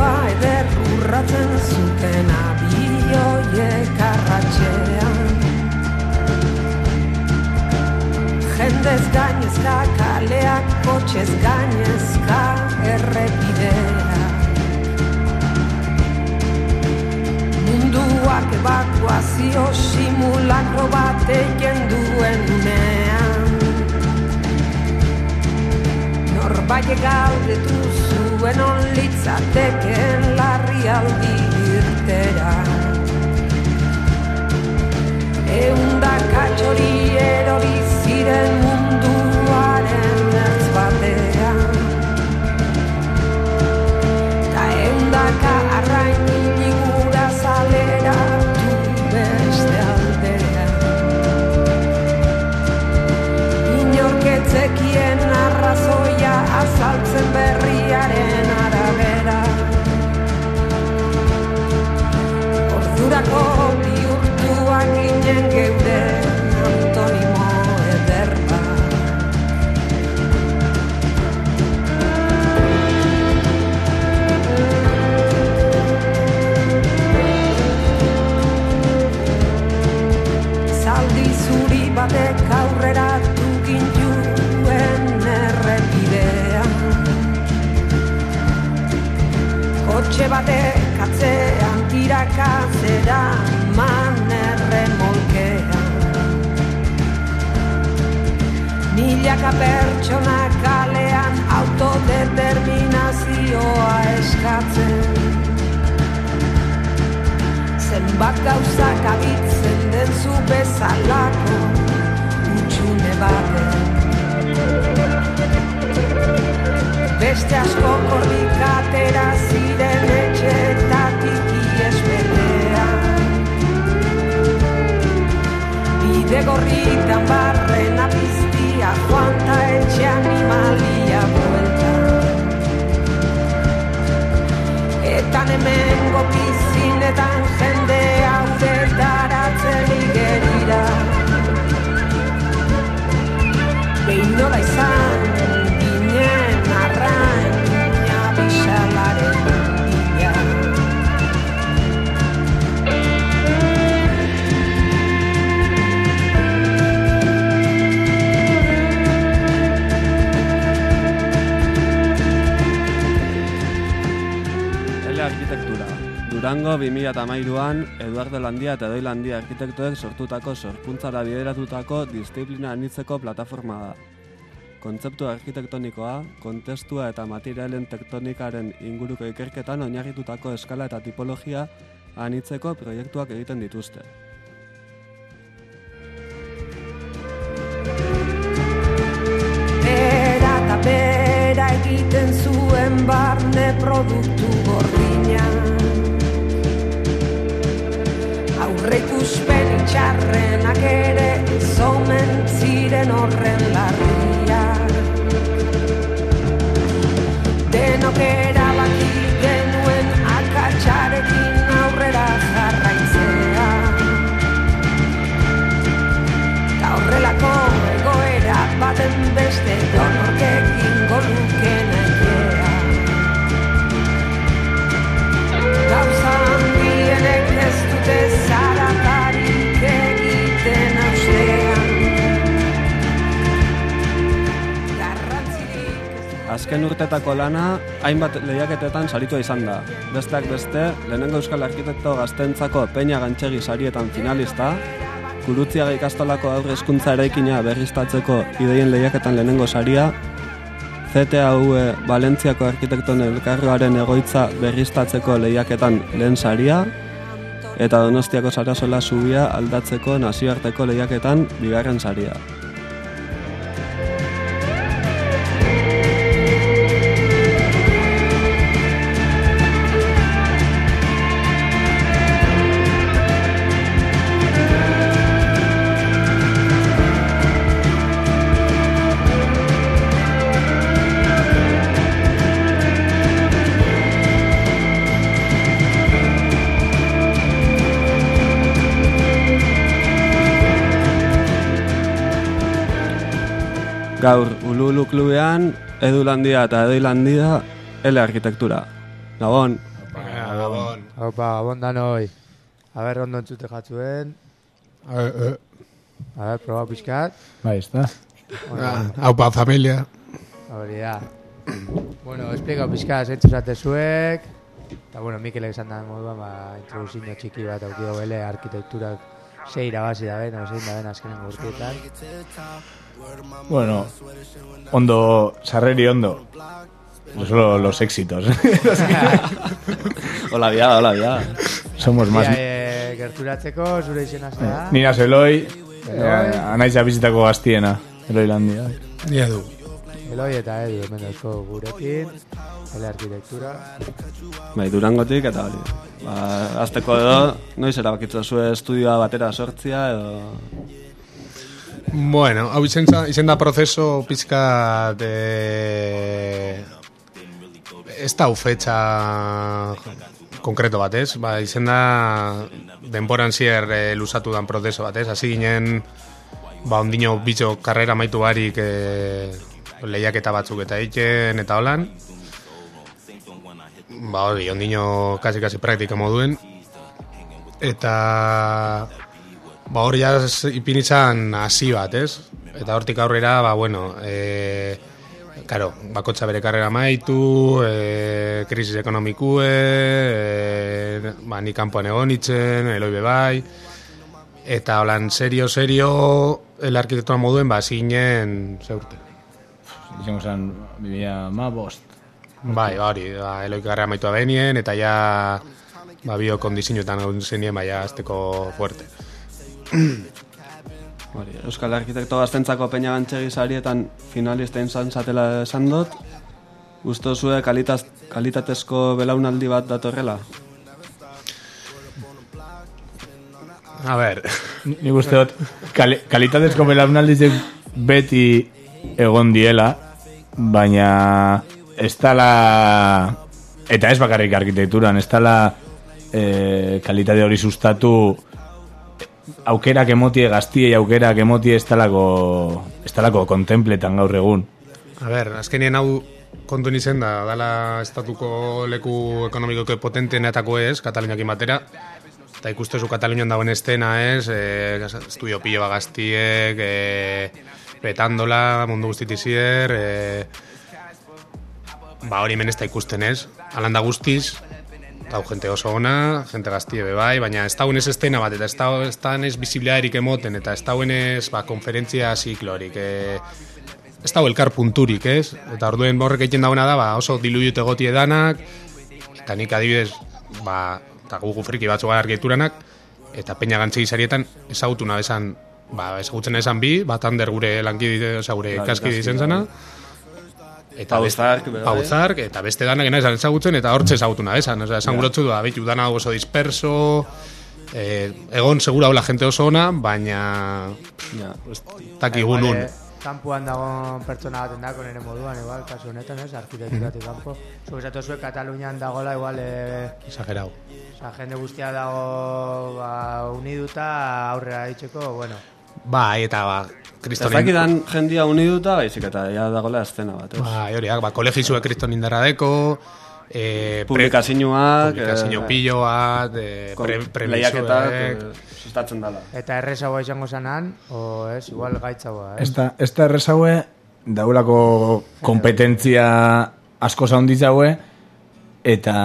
mundua eder urratzen zuten abioiek arratxean. Jendez gainezka kaleak, kotxez gainezka errepidea. Munduak ebakuazio simulakro bat egin duen unean. Norbaitek galdetu zuen onlitzateken larrialdi irtera. Eundaka txori erori ziren munduaren ertz batean. Ta eundaka arrain inigura zaleratu beste aldean. Inorketzekien arrazoia azaltzen berriaren arabera. Ordurako bihurtuak ginen geure antonimo ederra. Zaldi zuri batek aurreratu gintuen errepidean. Kotxe batek atzean tiraka zeraman erremolkean. Milaka pertsona kalean autodeterminazioa eskatzen. Zenbat gauzak abitzen den zu bezalako utxune baten. Beste asko korrikatera ziren etxetatik iespetean. Bide gorritan barrena piztia joan ta etxe animalia bueltan. Etan hemengo pizinetan jende haude daratzen igerira. Behin nola izan ginen arraina bisalaren bila. Arkitektura. Durango 2013an Eduardo Landia eta Doi Landia arkitektoek sortutako sorkuntzara bideratutako disiplina anitzeko plataforma da. Kontzeptu arkitektonikoa, kontestua eta materialen tektonikaren inguruko ikerketan oinarritutako eskala eta tipologia anitzeko proiektuak egiten dituzte. Bera eta bera egiten zuen barne produktu gordina. Aurreikuspen itxarrenak ere zomen ziren horren larriak. Denok erabaki genuen akatsarekin aurrera jarraitzea. Ta horrelako egoera baten beste donorkekin goluken aikea. Gauza handienek ez dute zaratarik egiten austean. Azken urtetako lana, hainbat lehiaketetan saritua izan da. Besteak beste, lehenengo euskal arkitekto gaztentzako Peña Gantxegi sarietan finalista, Gurutziaga ikastolako aurre hezkuntza eraikina berriztatzeko ideien lehiaketan lehenengo saria, CTAU Valentziako arkitekton elkargoaren egoitza berriztatzeko lehiaketan lehen saria, eta Donostiako Sarasola zubia aldatzeko nazioarteko lehiaketan bigarren saria. Gaur, Ulu klubean, Edu Landia eta Edoi Landia, L arkitektura. Gabon. Haupa, bondan hoi. A ber, ondo entzute jatzuen. A ber, proba pixkat. Bai, ez da. Haupa, familia. Hori da. Bueno, explica pixkat, zentzu zatezuek. Eta, bueno, Mikelek esan da moduan, introduzio txiki bat aukido bele, arkitekturak sei irabazi da ben, zein da ben azkenen gurtietan. Bueno, ondo, sarreri ondo. Solo los éxitos. Hola, bia. Somos más... Gerturatzeko, zure izena zera. Nina Eloi, anaiza bizitako gaztiena, Eloi Landia. Nia du. Eloi eta Edu, hemen dauzko gurekin, ele arkitektura. Bai, Durangotik eta hori. Azteko edo, noiz erabakitza zuen estudioa batera sortzia edo... Bueno, hau izen da prozeso pizka de... Ez da ufetxa konkreto bat, ez? Ba, izen da denboran zier lusatu dan prozeso bat, ez? Hasi ginen, ba, ondino bitxo karrera maitu barik lehiaketa batzuk eta egiten eta holan. Ba, hori, ondino kasi praktika moduen. Eta... Ba, hori jaz ipinitzan hasi bat, ez? Eta hortik aurrera, ba, bueno... Karo, bakotxa bere karrera maitu, krisis ekonomikue, ba, ni kanpoan egon itzen, Eloi bebai, eta holan serio, el arkitektura moduen, ba, zinen, zeurte. Izango zen, bibia ma bost. Bai, ba, hori, ba, Eloi karrera maitua benien, eta ja, ba, biokon dizinuetan egon zenien, ba, ja, azteko fuerte. Euskal Arkitekto Gaztentzako Peña Gantxegi sarietan finalista izan zatela esan dut. Gusto zue kalitatezko belaunaldi bat datorrela? A ber... Nik uste dut, kalitatezko belaunaldi beti egon diela, baina ez tala... Eta ez bakarrik arkitekturan, ez tala kalitate hori sustatu... Aukerak emotie gaztiei, aukerak emotie ez talako kontempletan gaur egun. A ber, azkenien hau kontu nizen da, dala estatuko leku ekonomiko potentenetako ez, Kataluniakin batera, eta ikustezu Katalunian dagoen estena ez, estudio pilo gaztiek, petandola, mundu guztitizier, ba hori hemen ez da ikusten ez, alanda guztiz, eta gente oso ona, gente gaztie bebai, baina ez dauen ez estena bat, eta ez dauen ez biziblearik emoten, eta ez dauen ez konferentzia ziklorik, ez dauen elkar punturik, ez? Eta orduen borrek egiten dagoena da, ba, oso diluiut egotie danak, eta nik adibidez, ba, eta gugu friki batzu gara argituranak, eta Peña Gantxegi sarietan ezagutu nabesan, ba, ezagutzen esan bi, bat Ander gure lankide, gure ikaskide izen zena, eta Pauzark, eta beste danak gena esan ezagutzen, eta hortxe ezagutu nahi esan. Esan gurotzu da, behitu dana oso disperso, egon segura hola gente oso ona, baina takigun un. Kampuan dagoen pertsona baten dako nire moduan, igual, kasu honetan, ez, arkitekturatik kampo. Zuek esatu zuek Katalunian dagoela, igual... Exagerau. Osa, jende guztia dago uniduta aurrera ditzeko, bueno... Bai, eta ba... Ez dakidan jendia uniduta, baizik eta ja dagoela estena bat, ez? Bai, horiak, ba, kolegizuek kriston indarra deko, publikazioak, pillo bat, lehiaketak, sustatzen dala. Eta errezagoa izango zanan, o ez, igual gaitzagoa, ez? Ez da errezagoa, daulako kompetentzia asko zaunditzagoa, eta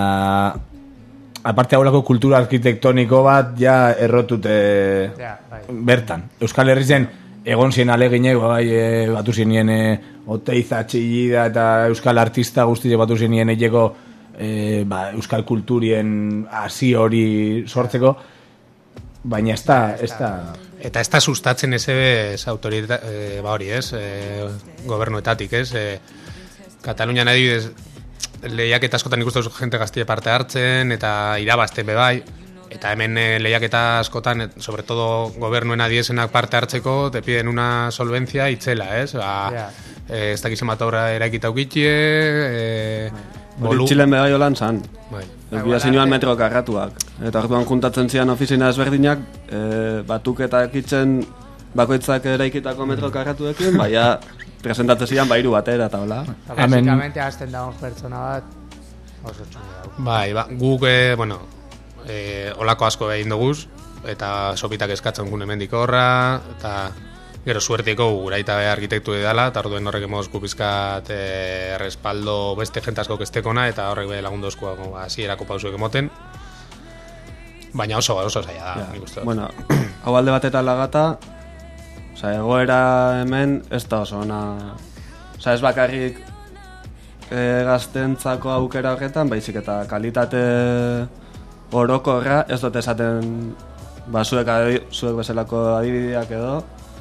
aparte haulako kultura arkitektoniko bat ja errotute bertan. Euskal Herrizen egon zien aleginek, batu zenien Oteiza, Txillida eta euskal artista guztize batu zenien egeko euskal kulturien hasi hori sortzeko, baina ez da... Eta ez da sustatzen ez autorita, ba hori ez, gobernuetatik ez, Katalunian adibidez, lehiaketa askotan ikustu jente gaztie parte hartzen, eta irabazten bebai, eta hemen lehiaketa askotan, sobre todo gobernuen adiesenak parte hartzeko, te piden una solvencia itzela, ez? Ez dakizen bat obra eraikita ukitie... Hori Txilen begai holan zan. Ez bia zinuan metro karratuak. Eta orduan juntatzen zian ofizina ezberdinak, batuk eta ekitzen bakoitzak eraikitako metro karratuekin, baina presentatzen zian bairu batera eta hola. Basikamente hasten dagoen pertsona bat oso txunga dago. Bai, guk, bueno... olako asko egin duguz, eta sopitak eskatzen gun hemendik horra, eta gero suertiko guraita arkitektu edala, eta orduen horrek emoz gupizkat respaldo beste jente asko kestekona, eta horrek be lagundu esku hasierako pausuek emoten. Baina oso zaila da, nik uste dut. Bueno, hau alde batetan lagata, egoera hemen ez da oso ona. Ez bakarrik gaztentzako aukera horretan, baizik eta kalitate orokorra, ez dut esaten zuek bezalako adibideak edo,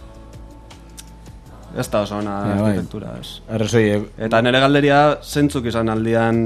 ez da oso ona arkitektura, ez. Eta nire galderia zentzuk izan aldian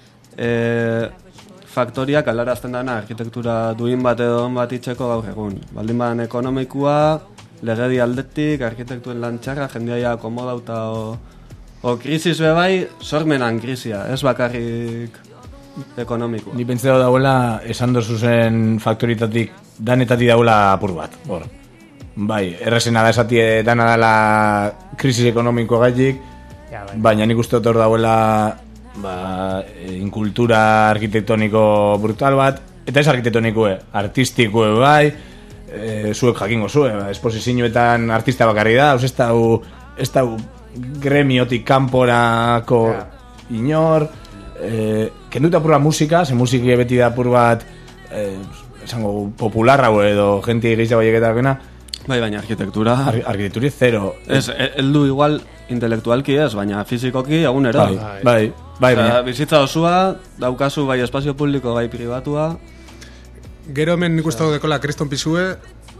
faktoriak aldarazten dana arkitektura duin bat edo on bat itxeko gaur egun. Baldin badan ekonomikua, legedi aldetik, arkitektuen lantxarra, jendeaia akomodauta o krisis bebai, sormenan krisia, ez bakarrik ekonomikoa. Ni pentsatu dauela, esan dozu zen faktoritatik, danetatik dauela apur bat, hor. Bai, errezena da esatie dana dela krisis ekonomiko gaitik, baina nik uste hor dauela inkultura arkitektoniko brutal bat, eta ez arkitektonikoe, artistikue bai, zuek jakingo zuen, esposizioetan artista bakarri da, ez da gremiotik kanporako inor, kenduta apurra musika, ze musiki beti da apur bat esango popularra edo jenti gehiago baieketa bai, baina arkitektura arkitekturi zero. Eldu igual intelektualki ez, baina fizikoki egunero. Bai. Bizitza osua, daukazu bai espazio publiko, bai pribatua. Gero hemen nik uste dekola kriston pizue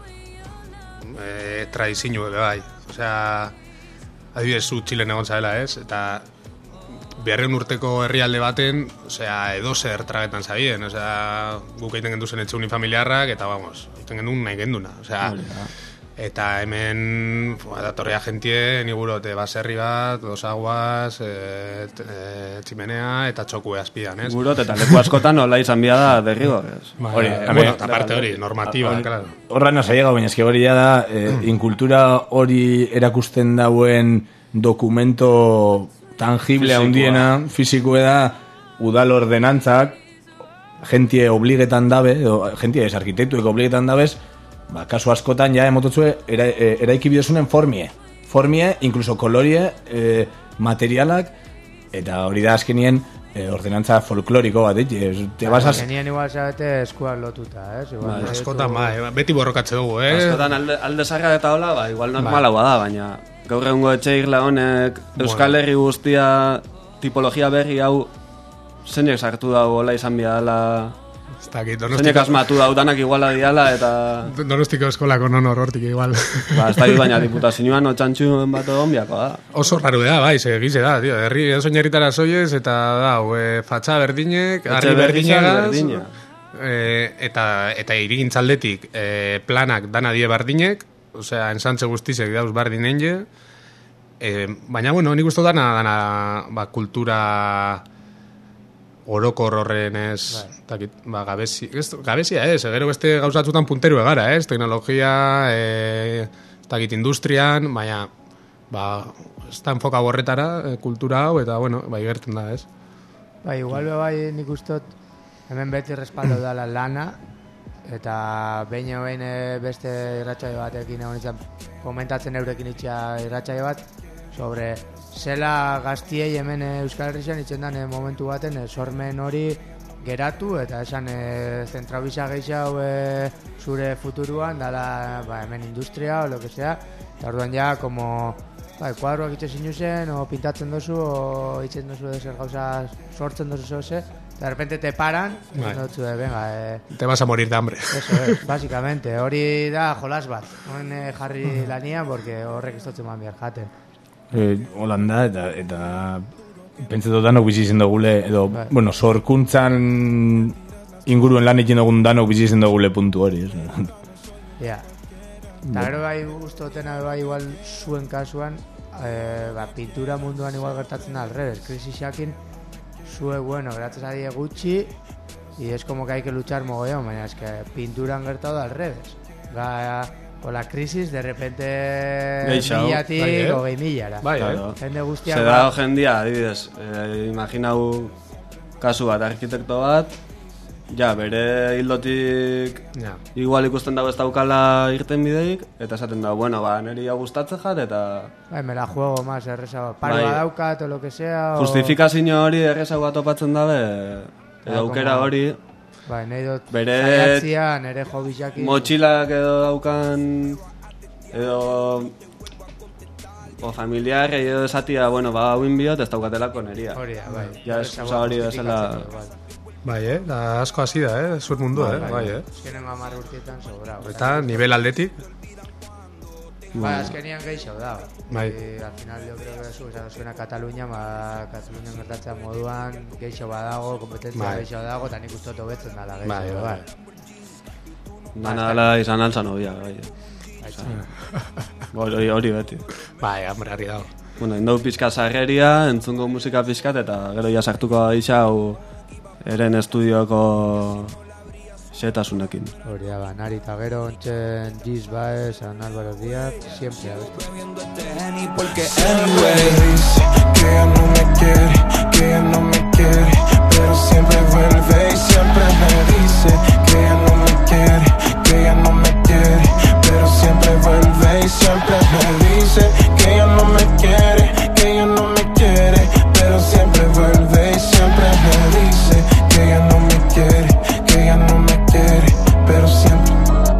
traizinu bai. Osea, adibidez zu Txilen egon zaela ez, eta 200 urteko herrialde baten, osea, edo zer tragetan zabien, osea, guk egiten gendu zen etxe unifamiliarrak, eta vamos, egiten gendu nahi genduna, osea, eta hemen datorrea jentie, nigurote baserri bat, dos aguas, tximenea, eta txokue azpian, ez? Gurot, eta leku askotan nola izan bia da derrigorrez. Bueno, eta parte hori, normatiba, claro. Horra nasa llega, baina eski hori da, inkultura hori erakusten dauen dokumento tangible handiena, fizikoe da, udal ordenantzak, jentie obligetan dabe, jentie ez arkitektuek obligetan dabez, kasu askotan ja emototzue eraiki bidezunen formie, incluso kolorie, materialak, eta hori da azkenien ordenantza folkloriko bat, azkenien igual zabete eskuak lotuta, askotan, beti borrokatze dugu, askotan alde zarra eta hola, igual normalagoa da, baina gaur egungo etxe irla honek Euskal Herri guztia tipologia berri hau zeinek sartu dago hola izan biala zeinek asmatu dau danak iguala diala eta Donostiko eskolako nonor hortik igual ez da baina diputazioan otxantxun bat egon biako da oso raru da, bai, segize da tío. Herri edozein herritara soiez eta da fatxa berdinek, harri berdinegaz eta irigintzaldetik planak dana die berdinek. Osea, ensantze guztizek dauz bardin enge, baina, bueno, nik uste dana kultura orokor horren ez, gabezia ez, gero beste gauzatzutan punteru egara, ez, teknologia, industrian, baina, ez da enfoka borretara, kultura hau, eta, bueno, gertzen da, ez. Igual nik uste hemen beti respaldo dala lana, eta behin beste irratsaio batekin egon izan komentatzen eurekin itxea irratsaio bat sobre zela gaztiei hemen Euskal Herrian itzen den momentu baten sormen hori geratu eta esan zentrabisa gehiago zure futuruan dala hemen industria o lo que sea eta orduan ja como kuadroak itxe zinuzen o pintatzen dozu o itzen dozu zer gauza sortzen dozu zoze. De repente te paran, venga, te vas a morir de hambre. Eso es, básicamente. Hori da jolas bat. Hoen jarri lania, porque horrek istotzen man bihar jaten. Holanda, eta pentsetu danok bizi izen dugule, edo, bueno, sorkuntzan inguruen lan egin dugun danok bizi izen dugule puntu hori. Ja. Eta gero guztotena igual zuen kasuan, pintura munduan igual gertatzen da alrebes. Krisisakin, zue, bueno, gracias a Dios gutxi y es como que hay que luchar mogollón, baina es que pintura han gertado al revés. Con la crisis de repente millatik o millara. Jende guztia. Se da jendia, adibidez, imaginau kasu bat, arkitekto bat, Ja, bere hildotik Ja. igual ikusten dago ez daukala irten bideik, eta esaten dago, bueno, niri hau gustatzen jat, eta Bai, me la juego más erresa. Paro Bai. badaukat o lo que sea. O... justifikazio hori errezago topatzen dabe, edo aukera como- hori, Bai, nahi dut Bere- saiatzia, nere hobixaki... motxilak edo daukan, edo o familiarrei edo esatia, bueno, hauin biot ez daukatelako neria. Hori da, bai. Ja, eska hori bezala... Bai, da asko hasi da, zuet mundu, bai, Azkenengo 10 urtietan sobrao. Eta nivel aldetik, Bai, azkenian gehiago da. Bai. Al final yo creo que eso, zuena Katalunia, Katalunia gertatzea moduan gehiago badago, kompetentzia Bai. gehiago dago, eta nik uste dut hobetzen dala Bai, gehiago, bai. bai. Dana izan altzan hobia, bai. Hori beti. bai, hambre harri dago. Bueno, indau pixka sarreria, entzungo musika pixkat, eta gero ja sartuko gisa hau eren estudioko xetasunekin. Hori da, nari eta gero ontsen Giz Baez, San Álvaro Díaz, siempre abestu. Porque anyway dice que ella no me quiere, que ella no me quiere, pero siempre vuelve y siempre me dice que ella no me quiere, que ella no me quiere, pero siempre vuelve y siempre me dice que ella no me quiere, que ella no me quiere, pero siempre vuelve y siempre me dice que ella no me quiere, que ella no me quiere, pero siempre.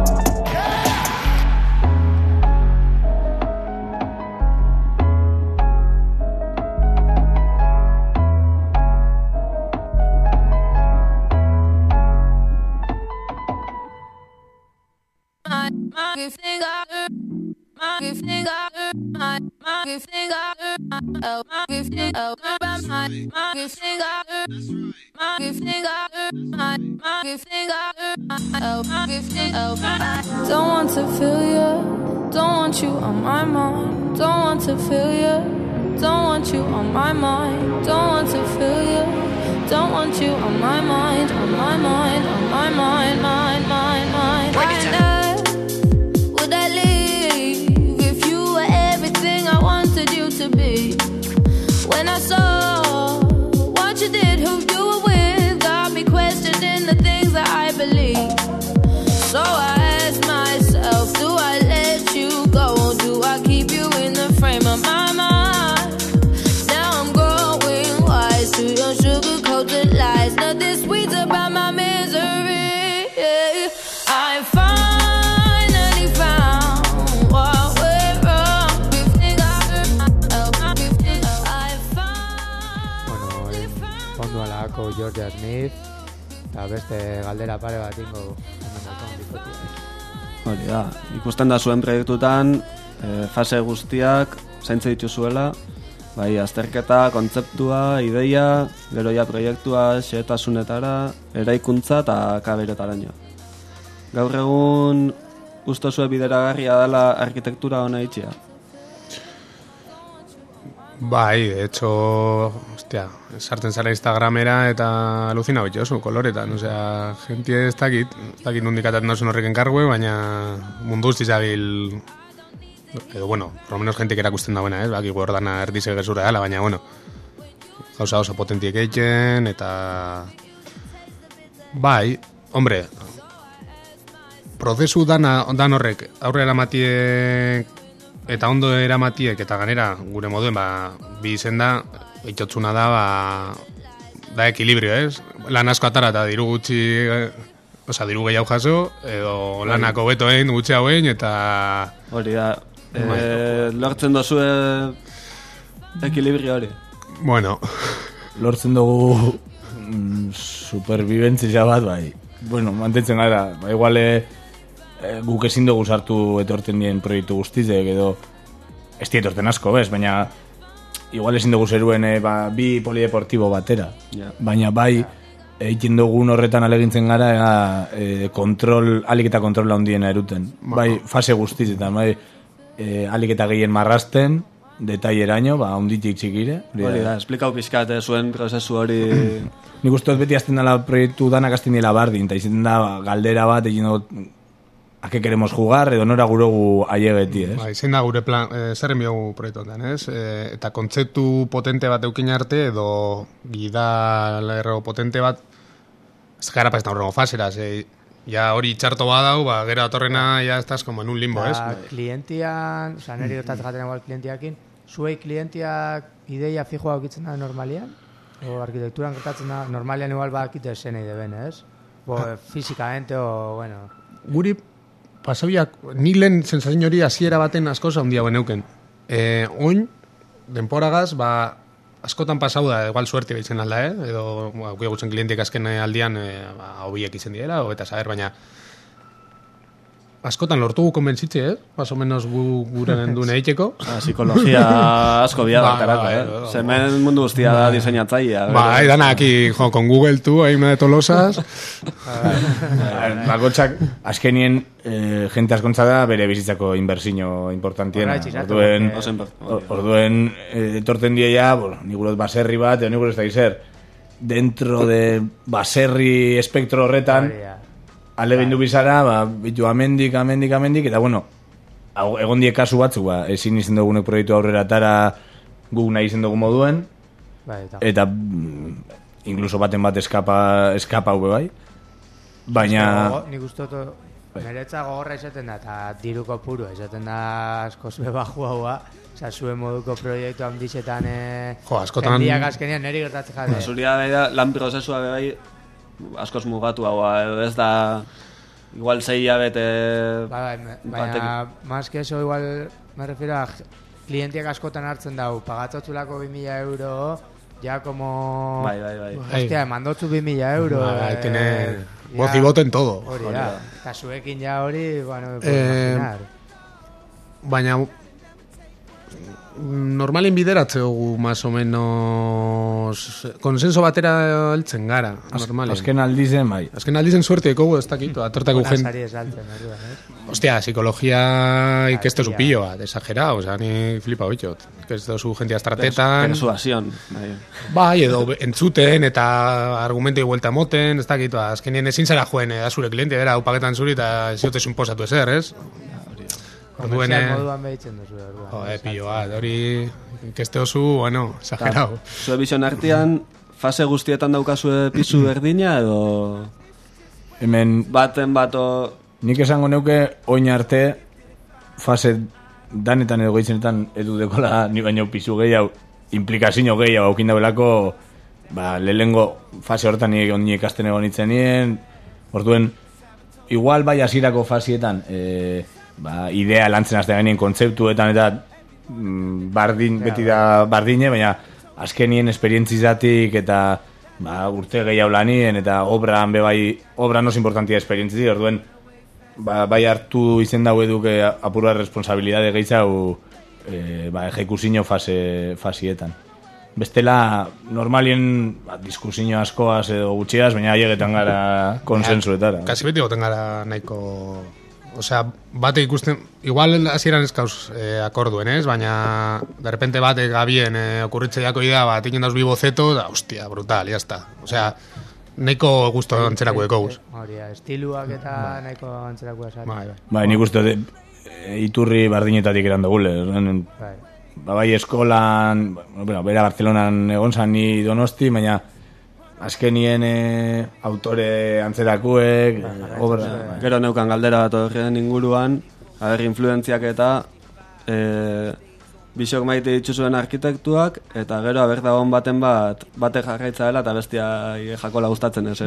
Don't want to feel you, don't want you on my mind. Don't want to feel you, don't want you on my mind. Don't want to feel you, don't want you on my mind, on my mind, on my mind, mind, mind, mind. Why would I leave if you were everything I wanted you to be? When I saw what you did, who you were with, got me questioning the things that I believe. So I ask myself, do I let you go? Do I keep you in the frame of my mind? Now I'm growing wise to your sugar-coated lies. Nothing sweet about my misery. I finally found what went wrong. I finally found. Ondo alako Georgia Smith, eta beste galdera pare bat ingo Hori da, ikusten da zuen proiektutan fase guztiak zaintze dituzuela, bai azterketa, kontzeptua, ideia, gero ja proiektua, xehetasunetara, eraikuntza eta kaberetaraino. Gaur egun uste zuen bideragarria dela arkitektura hona itxia. Bai, de hecho, hostia, sartzen zara Instagramera eta aluzina bitxosu, koloretan, osea, jentie ez dakit nondik ataten dauzen horrek enkargue, baina mundu guztiz dabil, edo, bueno, por lo menos jentik erakusten dauena, baki gordana erdize gezura dela, baina, bueno, gauza oso potentiek eitzen, eta, bai, hombre, prozesu dan horrek, aurrera eramatiek, eta ondo eramatiek, eta ganera, gure moduen, bi izen da, itxotzuna da, da ekilibrio, ez? Lan asko atara eta diru gutxi, diru gehiago jaso, edo lanako betoen, gutxi hauen, eta... Hori da, lortzen dozue ekilibrio hori. Bueno. Lortzen dugu superbibentzia bat, bai. Bueno, mantentzen gara, igual guk ezin dugu sartu etorten dien proiektu guztizek, edo ez etorten asko, bez, baina igual ezin dugu zeruen bi polideportibo batera. Yeah. Baina bai, egiten dugun horretan alegintzen gara, kontrol, alik eta kontrola handiena eruten. Bai, fase guztizetan, bai, alik eta gehien marrasten, detaileraino, handitik txikire. Hori da, esplikau pixkat zuen prozesu hori... Nik uste dut beti azten dela proiektu danak azten dela bardin, eta izaten da galdera bat, egin dut, a que queremos jugar, edo nora gurogu aiegeti, ez? Bai, zein da gure plan, zerren biogu proiektuetan, ez? Eta kontzeptu potente bat eukin arte, edo gida lerro potente bat ez gara pasetan horrengo fasera, ja hori txarto badau, ba, gero atorrena ya estás como en un limbo, ez? Klientian, oza, neri gertatzen jaten egual klientiakin, zuei klientiak ideia fijoa aukitzen da normalian? O arkitekturan gertatzen da, normalian igual bakite zenei deben, ez? Fizikamente, o, bueno... Guri, pasabiak, ni lehen sensazio hori hasiera baten askoz handia beneuken. Oin, denporagaz, ba, askotan pasau da, igual suerte baitzen alda, edo, aukia gutzen klientek azken aldian, hobiek izen diela, eta saber, baina askotan lortu gu konbentzitze, más o menos guren dune eiteko. Psikologia asko biadatarako, Zemen mundu guztia da diseinatzaia. Ba, dana aquí, con Google tú, ahí me de tolosas. Bakotxak, azkenien, jente askontza da bere bizitzako inbertsio importantiena. Orduen, etorten dieia, nigurot baserri bat, edo nigurot ez da izer, dentro de baserri espektro horretan, alegindu bizara, ba, bitu amendik, eta bueno, egon die kasu batzuk, ba, ezin izen dugunek proiektu aurrera tara guk nahi izen dugu moduen, eta incluso baten bat eskapa hube bai, baina... Nik uste dut, niretza gogorra izaten da, eta diruko puru, izaten da asko zue baju haua, oza, zue moduko proiektu handizetan, jendiak azkenian neri gertatzen jade. Zuria da, lan prozesua bai, askoz mugatu hau, ez da igual 6 hilabete baina más que eso igual me refiero a klientiak askotan hartzen dau pagatzotulako 2.000 euro ya como hostia, mandotzu 2.000 euro tiene voz y voto en todo hori da, eta zuekin ja hori bueno, me puedo imaginar baina normalin bideratze dugu más o menos konsenso batera heltzen gara normalin. Azken aldizen bai. Azken aldizen suerte ekogu ez dakit, atortako gente. Hostia, psikologia ikestu pillo bat, exagerado, o sea, ni flipa bitxot. Ikestu zu jentia estratetan. Persuasión. Bai, edo entzuten eta argumentoi buelta moten, ez dakit, azkenien ezin zara joen, da zure kliente, bera, upaketan zuri eta ziote zunposatu ezer, ez? Komerzial moduan behitzen duzu, pillo bat, hori ikeste oso, bueno, exagerado. Zue bizion artean, fase guztietan daukazue pisu berdina, edo... Hemen... Baten bato... Nik esango neuke, oin arte, fase danetan edo goitzenetan edu dekola, ni baino pisu gehiago, implikazio gehiago aukin dabelako, ba, lehengo fase horretan ni ikasten egon itzen nien, orduen, igual bai hasierako fasietan, ba, idea lantzen azte gainien kontzeptuetan eta bardin, beti da bardine, baina azkenien esperientzizatik eta ba, urte gehiago lanien eta obran bebai, obran oso importantia esperientzitik, orduen ba, bai hartu izen dago eduke apurra responsabilidade gehiago ba, ejekusinio fasietan. Bestela, normalien ba, diskusio askoaz edo gutxiaz, baina haiegetan gara konsensuetara. Kasi beti goten gara nahiko... Osea, bate ikusten, igual hasieran eskauz akorduen, ez? Baina, de repente bate gabien okurritzeiako idea, bat ingen dauz bi boceto, da, hostia, brutal, ya está. Osea, nahiko gusto antzerako dekoguz. Estiluak eta nahiko antzerako esari. Bai, nik uste iturri bardinetatik eran dugule. Bai, eskolan, bueno, bera Barcelonan egon zan ni Donosti, baina azkenien autore antzerakuek, obra... Gero neukan galdera bat horren inguruan, haber influentziak eta bisok maite dituzuen arkitektuak, eta gero haber dagoen baten bate jarraitza dela eta bestia jakola gustatzen ez.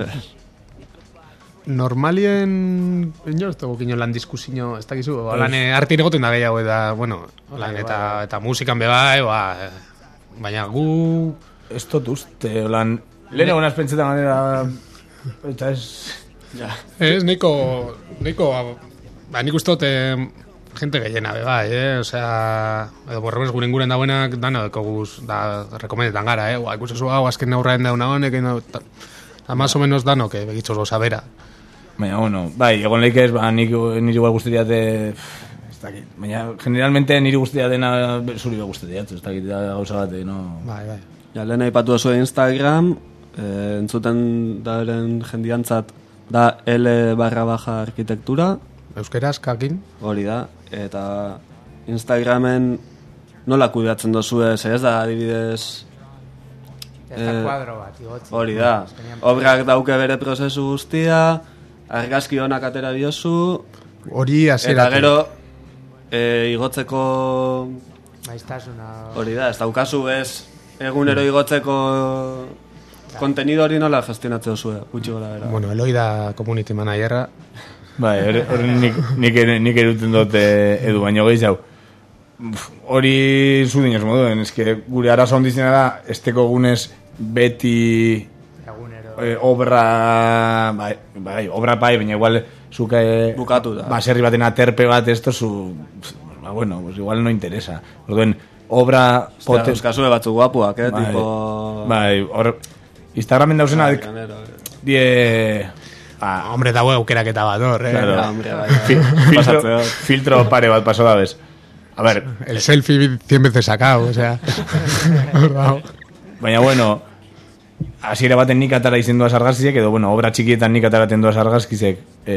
Normalien, ez dugu kino lan diskusio, ez dakizu, lan artin egoten da gehiago eta, bueno, lan eta musikan bebai, baina gu... Ez dut uste, lan... Lehen egon azpentsetan ganera, eta ez... Ez, niko, nik ustot gente gehiena, bai, osea, edo borremez gure inguren dauenak, dano dekoguz, da, rekomendetan gara, ikusi zu hau, azken aurraen dauna honek, eta más o menos dano, que begitxos goza bera. Baina, bueno, bai, egon leik ez, niri igual guztiate, ez dakit, baina, generalmente niri guztiatena zuri be guztiat, ez dakit, gauza bate, no... Bai. Ja, lehen aipatu oso Instagram, entzuten daren jendiantzat da L_arkitektura. Euskeraz, kakin. Hori da, eta Instagramen nola kudeatzen dozu ez da adibidez Eta kuadro bat, igotzi. Hori da. Obrak dauke bere prozesu guztia, argazki honak atera diozu, Hori eta hasieratik. gero igotzeko Maiztasuna. hori da, ez daukazu ez egunero igotzeko kontenido hori nola gestionatzea zuen, gutxi gora bera. Bueno, Eloi da community managerra. Bai, hori nik eruten dut edu baino gehiago. Hori zu dinoz moduen, eske gure arazo ondizena da, esteko gunez beti obra, obra bai, baina igual zuke bukatu da. Baserri baten aterpe bat, esto zu, bueno, pues igual no interesa. Orduen, obra Euskazue batzu guapuak, tipo... Bai, hor, Instagramen dauzena, die... Hombre, dago aukeraketa bat hor, Claro, filtro pare bat paso da bez. A ver, el selfie 100 veces sacado, o sea. Baina bueno, hasiera baten nik atara izen duaz argazkizek, edo bueno, obra txikietan nik ataraten duaz argazkizek,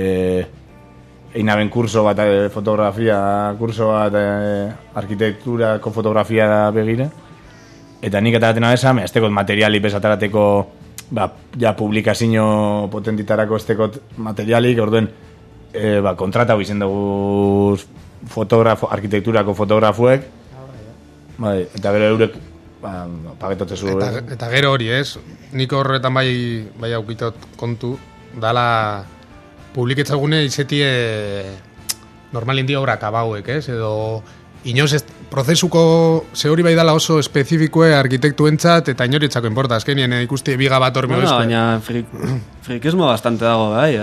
einaben kurso bat, fotografia, kurso bat, arkitekturako fotografia begira, eta nik ataraten abeza, aztekot materiali bez atarateko, ja publikazio potentitarako estekot materialik, orduen, kontratau izen dugu arkitekturako fotografuek, bai, eta gero eurek pagetotze zu. Eta gero hori, ez? Nik horretan bai aukitot kontu, dala publiketzagune izetie normalin di obrak abauek, ez? Edo inoz prozesuko ze hori bai dala oso espezifikoe arkitektuentzat eta inoretzako importa, azkenien ikusti biga bat hormio bueno, baina frikismo bastante dago bai,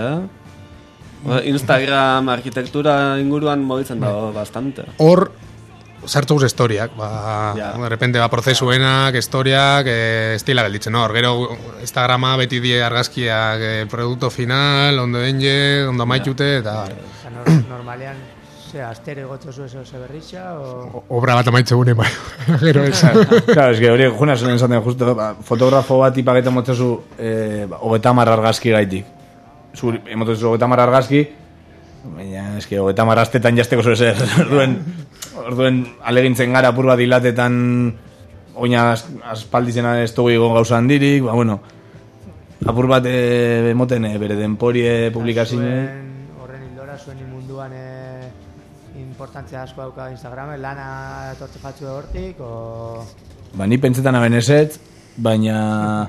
Instagram arkitektura inguruan mobitzen dago bastante. Hor sartu guz historiak, de repente prozesuenak, historiak, estila gelditzen hor. Gero Instagrama beti die argazkiak, produkto final, ondo enge, ondo maitute, eta... Normalean, astero egotzo zu eso berritxa, o... Obra bat amaitze gune, bai. Gero ez. Claro, es que hori, juna zuen esaten, justo, fotografo bat ipagetan motzezu, 30 argazki gaitik. Zuri, emotezu 30 argazki, baina, eske, 30 astetan jazteko zure zer, orduen alegintzen gara apur bat dilatetan oina aspaldizena ez dugu gauza handirik, bueno, apur bat emoten bere denporie publikazioen. Horren hildora, zuen munduan importantzia asko dauka Instagram, lana etortze jatzu hortik, o... Ni pentsetan abenezet, baina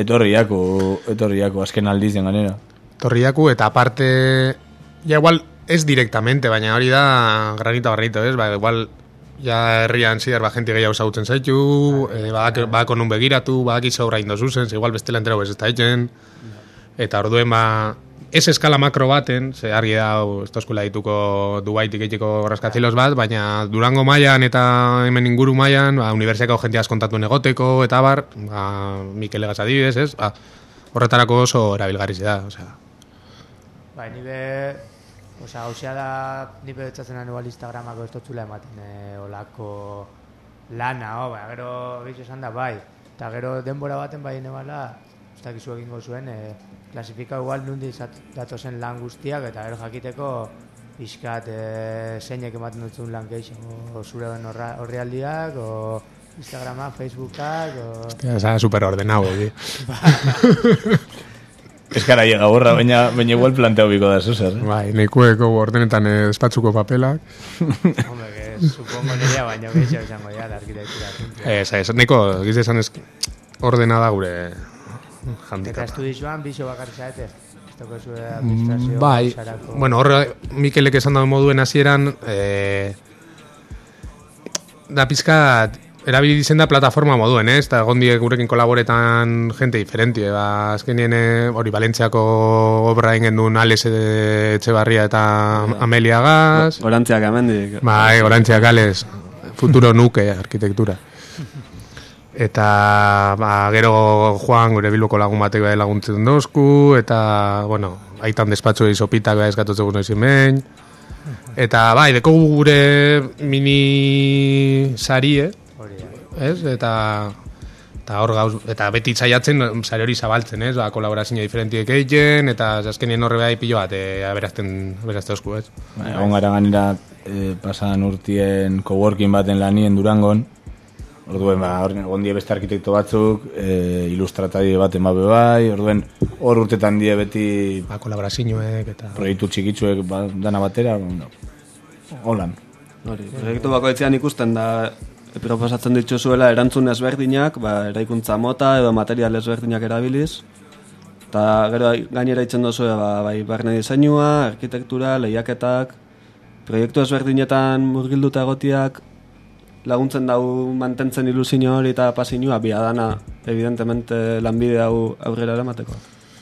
etorriako, azken aldizen ganera. Torriaku, eta aparte, ja igual ez directamente, baina hori da granito, ez? Igual, ja herrian ziar, gente gehiago zautzen zaitu, badako nun begiratu, badakitza horra indo zuzen, igual bestela entera ez da egiten, eta orduen ez eskala makro baten, ze argi da, ez eskuela dituko Dubaitik egiteko raskatzilos bat, baina Durango mailan eta hemen inguru mailan, unibertsiako jenteaz kontatuen egoteko, eta bar, Mikel Egas adibidez, ez? Horretarako oso erabilgarri da, osea. Bai, hausea da, nipe betzatzen igual Instagramako ez totzula ematen olako lana, gero gitzu esan da, bai. Eta gero denbora baten bai nebala, ez dakizu egingo zuen, klasifika igual nundi datozen lan guztiak, eta gero jakiteko pixkat zeinek ematen dutzun lan gehiago, zure horrialdiak, o Instagrama, Facebookak, o... Hostia, super ordenado, Ez gara llega borra, baina igual planteau biko da zuzer. Bai, neikueko ordenetan despatxuko papelak. Hombre, que supongo nirea baino gehiago izango da arkitektura. Ez, neko, giz esan ordena da gure handikapa. Eta estudioan biso bakarri zaete? Administrazio... Bai, bueno, horre Mikelek esan dago moduen hasieran, da pizkat... Erabili dizen da plataforma moduen, ez? Eta gondie gurekin kolaboretan gente diferenti. Azkenien hori Valentziako obra ingen duen Alex Etxebarria eta Amelia Gas. Orantziak amendik. Bai, Orantziak Alex. Futuro nuke arkitektura. Eta gero Juan gure Bilboko lagun batek bai laguntzen dozku. Eta, bueno, aitan despatxo izopitak bai eskatotzeko noiz hemen. Eta bai, deko gure mini sarie, ez? Eta hor gauz, eta beti txaiatzen sare hori zabaltzen, ez? Kolaborazioa diferentiek egiten, eta azkenien horre behar pilo bat aberazten osku, ez? Egon gara ganera pasan urtien coworking baten lanien Durangon, Orduen, ondie beste arkitekto batzuk, ilustratari bat emabe bai, orduen, hor urtetan die beti kolaborazioek eta proiektu txikitzuek dana batera, holan. Proiektu bakoitzean ikusten da proposatzen dituzuela erantzun ezberdinak, eraikuntza mota edo material ezberdinak erabiliz, eta gero gainera itzen dozu bai barne diseinua, arkitektura, lehiaketak, proiektu ezberdinetan murgilduta egotiak, laguntzen dau mantentzen ilusio hori eta pasinua biadana, evidentemente lanbide hau aurrera eramateko.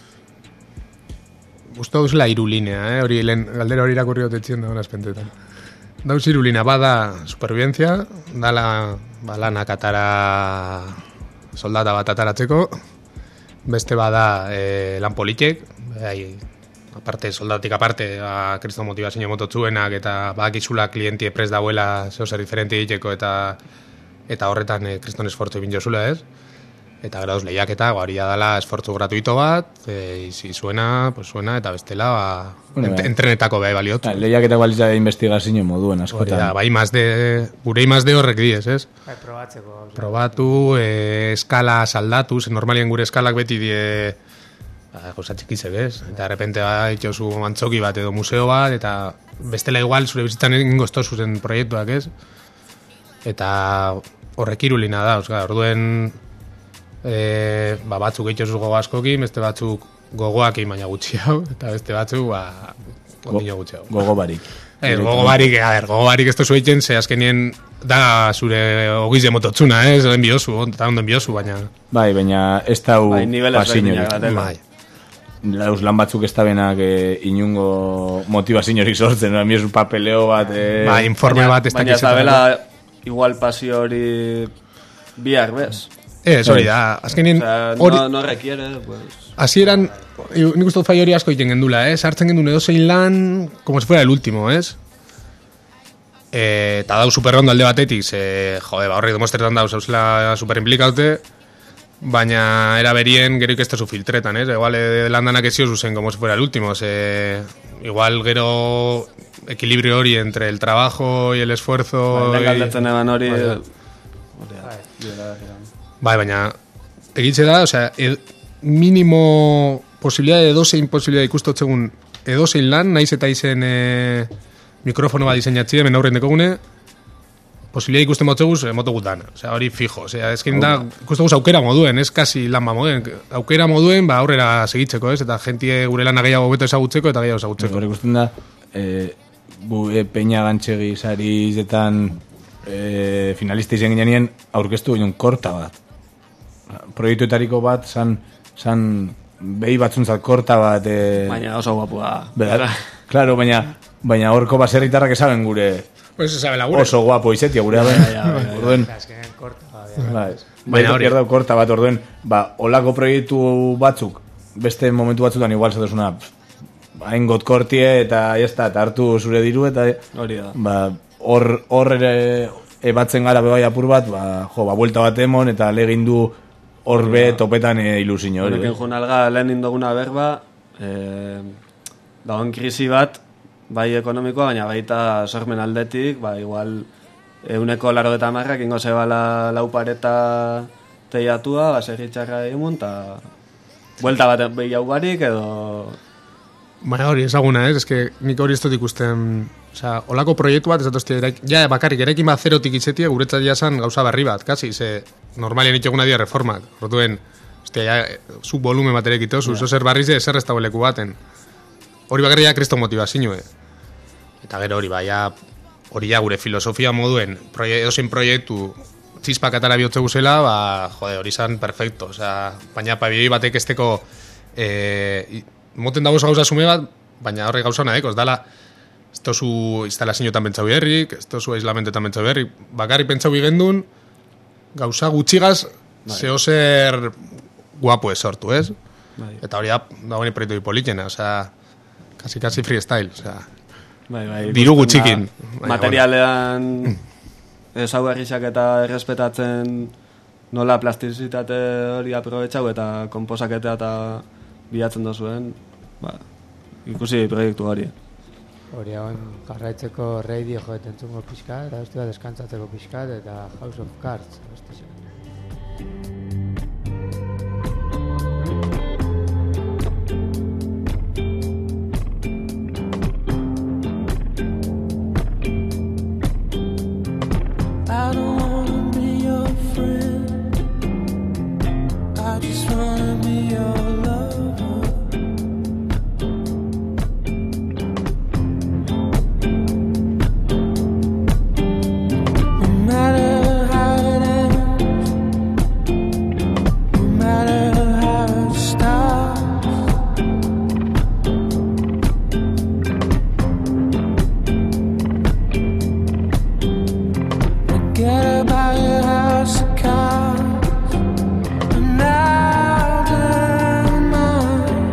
Gustatu duzela 3 linea, hori galdera hori irakurri otetzen da honazpentetan. Dauz 3 linea, bada supervivencia, dala lanak atara soldata bat ataratzeko, beste bada lan politek, aparte, soldatik aparte, kristo motivazio mototzuenak eta bakizula klientie prest dauela zeo zer diferente egiteko eta horretan kriston esfortzu egin jozula, ez? Eta grauz lehiaketa, hori dala esfortzu gratuito bat, izi zuena, pues suena, eta bestela, entrenetako behar baliotu. Lehiaketak balitza investigazio moduen, askotan. Bai, gure I+D horrek diez, ez? Probatzeko. Probatu, eskala saldatu, normalien gure eskalak beti die gauza txikizek, ez? Eta de repente itxosu antzoki bat edo museo bat, eta bestela igual zure bizitzan egingo zuzen proiektuak, ez? Eta horrek irulina da, orduen batzuk itxosu gogo askoki, beste batzuk gogoak baina gutxi hau, eta beste batzuk ondino gutxi hau. Gogo barik. Gogobarik ez tozu egiten, ze azkenien da zure ogiz demototzuna, ez? Eta ondo enbiozu, baina... Bai, baina ez da pasiñorik. Bai. Lauz lan batzuk ez da benak inungo motivaziorik sortzen, mi ez un papeleo bat... informe bat ez da baina ez da bela igual pasio hori bihar, bez? Hori da, azkenien... No requiere, pues... Así eran, nik uste fai hori asko egiten gendula, hartzen gendun edozein lan, como si fuera el último, ez? Eta dau superrondo alde batetik, horrek demostretan dau zauzela superimplikate, baina era berien gero ikestu filtretan, ez? Igual landanak ezio zuzen, como si fuera el último, igual gero equilibrio hori entre el trabajo y el esfuerzo... Galdetzen eban hori... Bai, baina egitze da, mínimo posibilidad de edozein posibilidad ikustotzegun edozein lan, naiz eta izen mikrofono bat diseinatzi hemen aurren dekogune, posibilidad ikusten motzeguz, motogut dan. Hori fijo. Ezkin da, ikusteguz aukera moduen, ez kasi lan ba moduen. Aukera moduen, aurrera segitzeko, ez? Eta jentie gure lana gehiago beto ezagutzeko eta gehiago ezagutzeko. Hori ikusten da, Peña Gantxegi sarizetan finalista izan ginean aurkeztu ginen korta bat. Proiektuetariko bat, san behi batzuntzat korta bat... Baina oso guapua. Claro, baina horko baserritarrak esaben gure... Pues se sabe la gure. Oso guapo izetia gure orduen. Baina hori korta bat orduen, olako proiektu batzuk, beste momentu batzutan igual zatuzuna, hain got kortie eta eta hartu zure diru eta hori da. Hor ebatzen gara bebai apur bat, buelta bat emon eta legin du horbe topetan ilusio hori. Horekin junalga lehen indoguna berba, dagoen krisi bat, bai ekonomikoa, baina baita sormen aldetik, igual 180 ingo zebala laupareta teiatua, baserritxarra egimun, eta buelta bat behi haugarik edo... Baina hori, ezaguna, ez que nik hori ez dut ikusten... olako proiektu bat, ez dut bakarrik, erekin bat zerotik itzetia, guretzat jasan gauza berri bat, kasi, normalien itxeguna dira reformak, rotuen, zuk volumen bat erekito, zer barri ze, zer ez da leku baten. Hori bakarri ja kristo motivazioe. Eta gero hori gure filosofia moduen, edozein proiektu txispak atara bihotze guzela, hori zan perfecto. Baina pabioi batek esteko moten dagoz gauza sume bat, baina horre gauza naheko, ez dala ez tozu instalazioetan pentsau berrik, ez tozu aislamentetan pentsau berrik, bakarri pentsau gendun, gauza gutxigaz, zeo zer guapo ez sortu, ez? Eta hori da boni proiektu politena, kasi freestyle, diru gutxikin. Materialean ezaugarriak eta errespetatzen nola plastizitate hori aprobetxau eta komposaketea eta bilatzen dozuen, ikusi proiektu hori. hori hon jarraitzeko radio joet entzungo pixka, eta beste bat deskantzatzeko pixka, eta House of Cards, beste zen. I don't wanna be your friend, I just wanna be your lover. No matter how it ends, no matter how it starts, forget about your house of cards, and I'll do mine.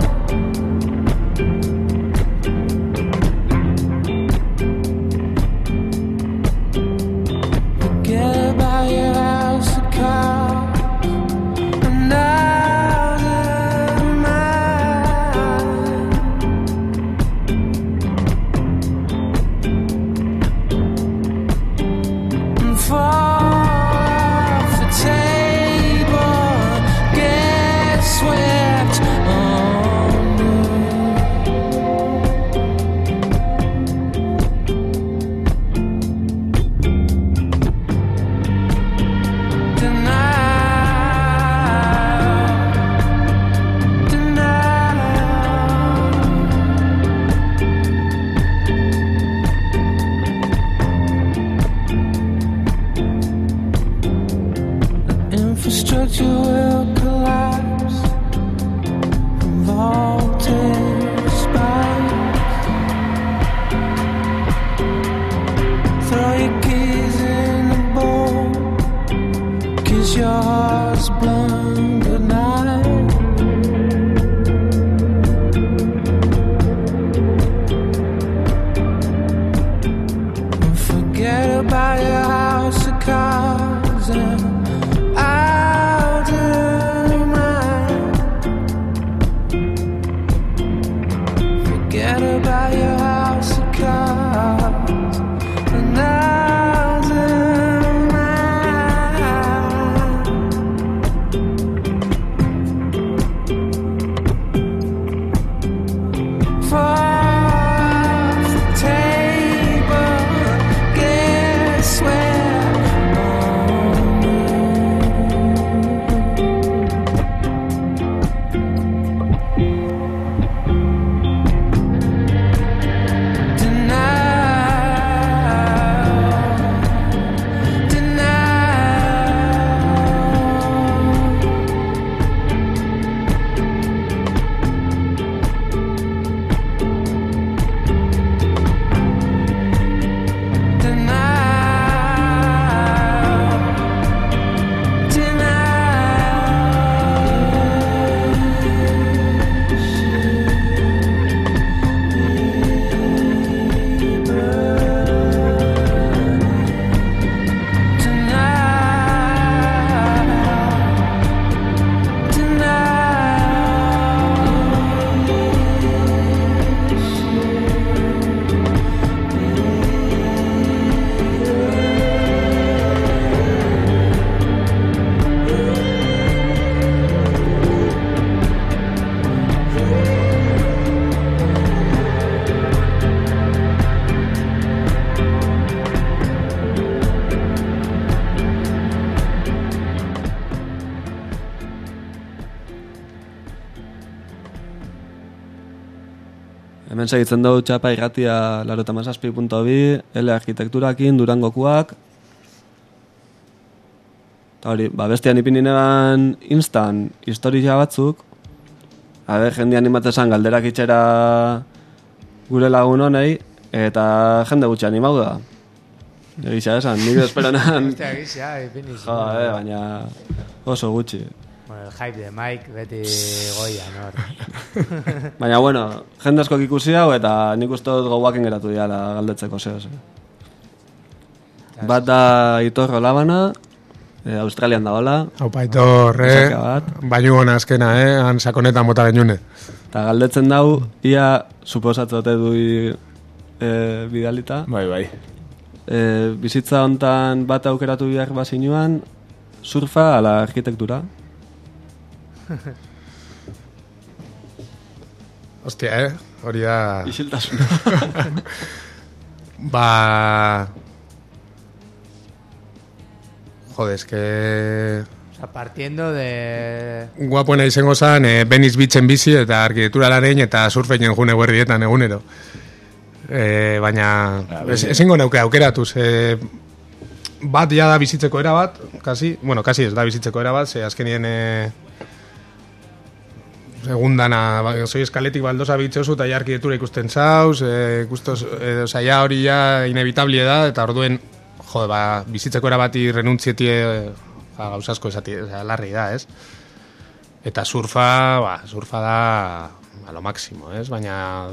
Forget about your house of cards, and I'll do mine. And fall off the table, get swept on infrastructure will collapse from vaulted spikes. Throw your keys in the bowl, kiss your heart's blown goodnight. And forget about your house of cards, and I'll do mine. Forget about your house of cards, and I'll do mine. Fall off the table, get swept on Hemen segitzen dugu txapa irratia 87.2, L arkitekturakin, Durangokuak. Eta hori, bestian ipininean instan historia batzuk. Jende animatzen galderak itxera gure lagun honei, eta jende gutxi animau da. Egisa esan, nik esperonan... Hostia, egisa, ipiniz. Baina oso gutxi. Bueno, el hype de Mike beti goia, nor. Baina, bueno, jende asko ikusi hau eta nik uste dut gauaken geratu diala galdetzeko zehoz. Bat da Itorro Labana, Australian da hola. Haupa Itor, baino gona azkena, han sakonetan bota genune. Eta galdetzen dau, ia suposatzote du bidalita. Bai. Bizitza hontan bat aukeratu behar bazinuan, surfa ala arkitektura? Hostia, hori da... Isiltasuna. Jode, es que... O sea, partiendo de... Guapoena izango zan, Venice Beachen bizi eta arkitektura lanein eta surfeinen june guerdietan egunero. Baina ezingo neuke aukeratuz. Bat ja da bizitzeko era bat, kasi ez da bizitzeko era bat, ze azkenien segundana, soi eskaletik baldosa bitxosu eta ja arkitektura ikusten zauz, oza, ja hori ja inevitable da, eta orduen, jode, bizitzeko era bati renuntzetie gauzasko esati, larri da, ez? Eta surfa da a lo máximo, ez? Baina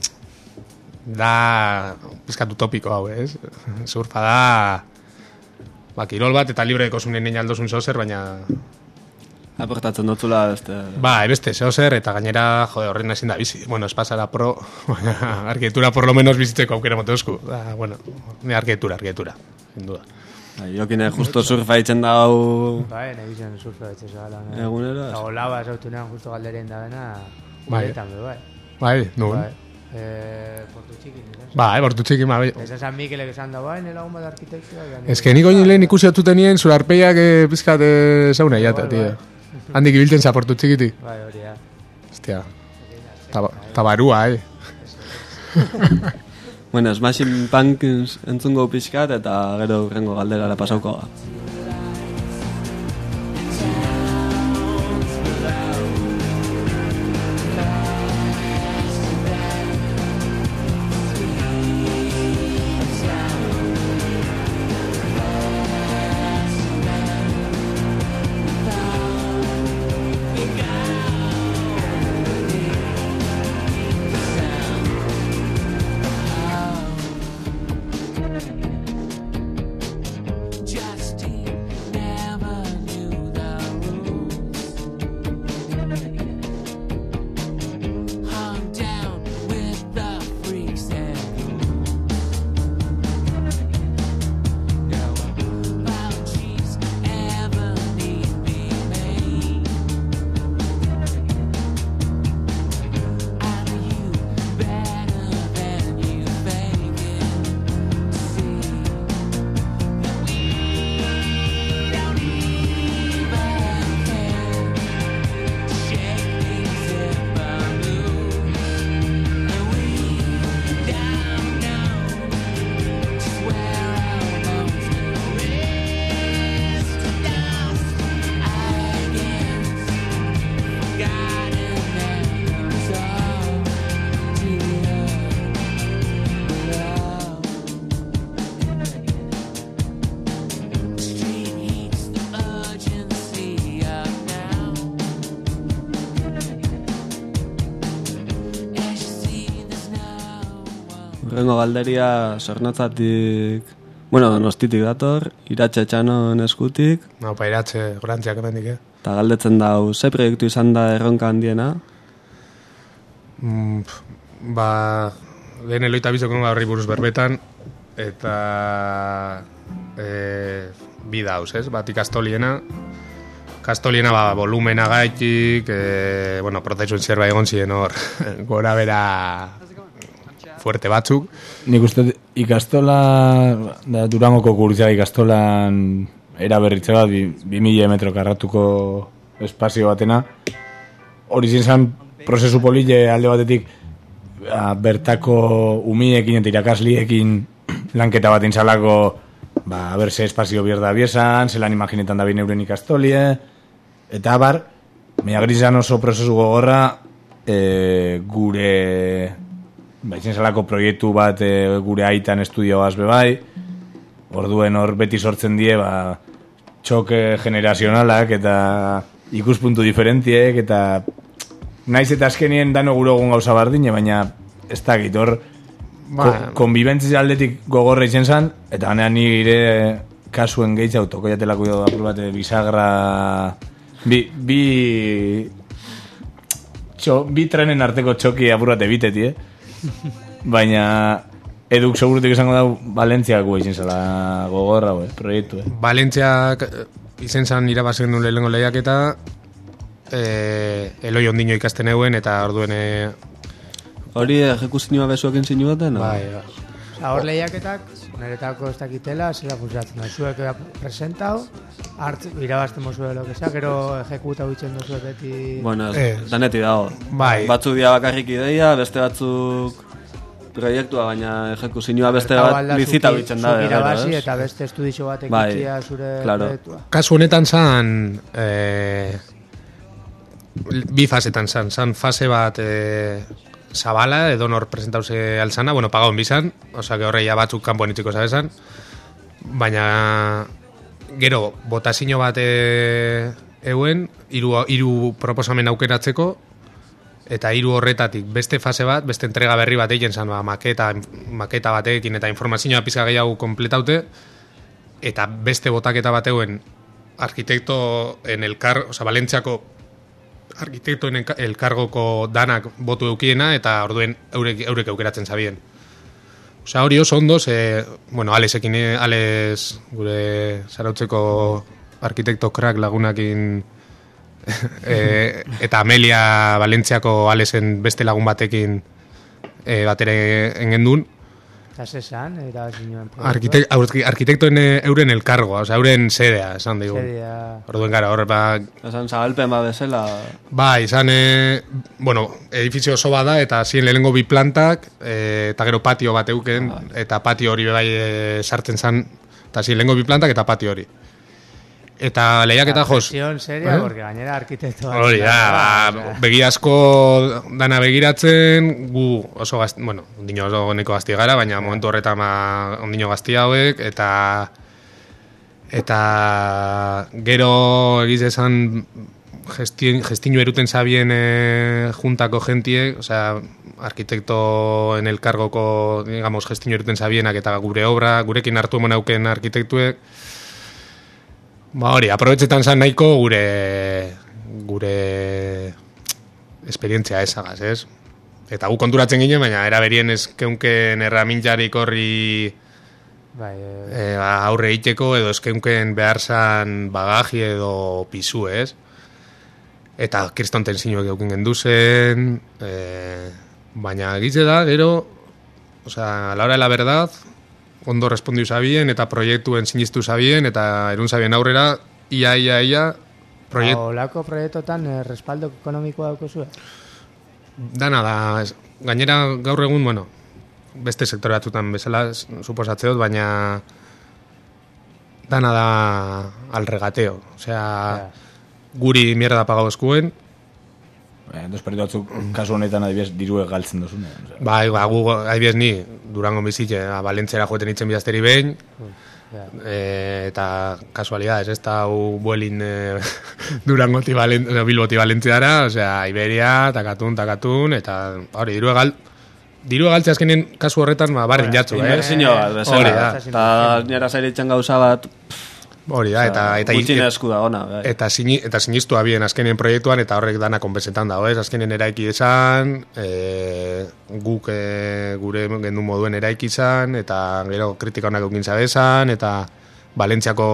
da pizkat utopiko hau, ez? Surfa da kirol bat eta libre ekosunen nien aldozun zozer, baina aportatzen dutzula beste... Beste zozer, eta gainera, jode, horren ezin da bizi. Bueno, ez pasara pro, arkitektura por lo menos bizitzeko aukera moteuzku. Arkitektura, sin duda. Jokine justo surfa itzen dau... Nahi bizan surfa itzen zala. Egunero? Eta olaba esautunean justo galderien da bena, guretan, Nuen. Portu txikin, izan? Portu txikin, Ez esan Mikelek esan da, nela gomba da arkitektura. Ez que niko lehen ikusi atutenien zurarpeiak pizkat zauna jata, tío. Handik ibiltzen za portu txikitik. Hori da. Hostia. Tabarua, Bueno, Smashing Pumpkins entzungo pixkat eta gero urrengo galderara pasauko ga. Urrengo galderia Zornotzatik, Donostitik dator, Iratxe Txanon eskutik. Iratxe, gorantziak emendik, Eta galdetzen dau, ze proiektu izan da erronka handiena? Lehen eloita bizoko horri buruz berbetan, eta bi dauz, ez? Bat ikastoliena, volumena gaitik, prozesun zerba egon ziren hor, gora bera fuerte batzuk. Nik uste ikastola, Durangoko Gurutzaga ikastolan eraberritze bat, 2000 metro karratuko espazio batena. Hori zintzen prozesu polile alde batetik bertako umiekin eta irakasliekin lanketa bat intzalako ze espazio bierda biesan, zelan imaginetan da bine euren ikastolie, eta meagrizan oso prozesu gogorra gure baitzen zelako proiektu bat gure aitan estudioaz bebai, orduen hor beti sortzen die txoke generazionalak eta ikuspuntu diferentiek, eta naiz eta azkenien dano gurogun gauza bardine, baina ez dakit hor konbibentzia aldetik gogorra izen zan, eta ganean nire kasuen gehitza autoko jatelako jo apur bat bisagra bi trenen arteko txoki apur bat ebiteti, baina Eduk segurutik izango da Valentziako izin zela gogorra, proiektu, Valentziak izen zan irabazen duen lehenengo lehiaketa, Eloi ondino ikasten euen, eta orduen... Hori ejekuzinua bezuekin zinu baten? Bai. Hor lehiaketak, niretako ez dakitela, zela funtzionatzen da. Zuek presentau, irabazten mozue lo que sea, gero ejekutau itzen duzue beti... Bueno, daneti dago. Bai. Batzuk dia bakarrik ideia, beste batzuk proiektua, baina ejekuzinua beste bat bizita bitzen da. Zuk irabazi eta beste estudixo batek itxia zure proiektua. Kasu honetan zan... bi fasetan zan fase bat... Zabala, edo nor presentause alzana, bueno, pagaun bizan, osea, que horreia batzuk kanpoan itxiko zabezan, baina gero, botazio bat euen, hiru proposamen aukeratzeko, eta hiru horretatik beste fase bat, beste entrega berri bat egin zan, maketa batekin eta informazioa pizka gehiago kompletaute, eta beste botaketa bat euen arkitektoen osea, Valentziako arkitektoen elkargoko danak botu eukiena, eta orduen eurek aukeratzen zabien. Osea, hori oso ondo, bueno, Alex gure zarautzeko arkitekto crack lagunakin eta Amelia Valentziako Alexen beste lagun batekin batere engendun. Eta zesan, era zinuen arkitektoen euren elkargoa, osea, euren sedea, esan digu. Orduen gara, hor, esan zabalpen bat bezala. Izan, bueno, edifizio oso bada, eta zien lehenengo bi plantak, eta gero patio bat euken, eta patio hori bai sartzen zan, eta zien lehenengo bi plantak eta patio hori. Eta lehiaketa jos... Presión seria, porque gainera arkitektoa... Hori da, begi asko dana begiratzen, gu oso gazti... Bueno, ondino oso neko gazti gara, baina momentu horretan ondino gazti hauek, eta gero egiz esan gestinu eruten zabien juntako gentiek, osea, arkitektoen elkargoko, digamos, gestinu eruten zabienak eta gure obra, gurekin hartu emon auken arkitektuek, hori, aprobetxetan zan nahiko gure esperientzia ezagaz, ez? Eta gu konturatzen ginen, baina eraberien ez keunken erramintzarik horri aurre egiteko, edo ez keunken behar zan bagaji edo pisu, ez? Eta kriston tensinuek eukin genduzen, baina gitze da, gero, osea, a la hora de la verdad, ondo respondiu zabien, eta proiektuen sinistu zabien, eta erun zabien aurrera, ia, Olako proiektotan respaldo ekonomiko dauko zuen? Dana da, gainera gaur egun, bueno, beste sektore batzutan bezala suposatzeot, baina dana da al regateo. Osea, guri mierda pagau eskuen. Entonces, perdido batzuk, kasu honetan adibidez diruek galtzen duzune. Gu adibidez ni, Durango bizitxe, Valentziara joeten itzen bidazteri behin, eta kasualidades, ez da buelin Durangoti Bilboti Valentziara, osea, Iberia, takatun, eta hori, diruek galtzea azkenien kasu horretan, barrin jatzu, inbertsio bat, bezala, eta nera zairitzen gauza bat, hori da, eta sinistu abien azkenien proiektuan, eta horrek dana konpensetan dago, ez? Azkenien eraiki esan, guk gure gendu moduen eraiki izan, eta gero kritika honak eukin zabezan, eta Valentziako